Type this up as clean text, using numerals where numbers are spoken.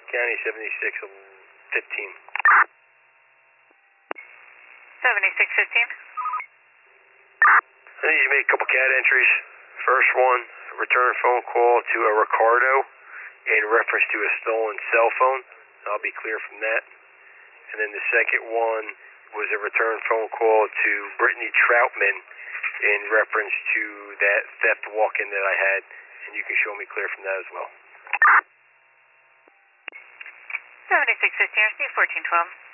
County 7615. 7615. I need you to make a couple CAD entries. First one, return phone call to a Ricardo in reference to a stolen cell phone. I'll be clear from that. And then the second one was a return phone call to Brittany Troutman in reference to that theft walk-in that I had, and you can show me clear from that as well. 7615, RC 1412.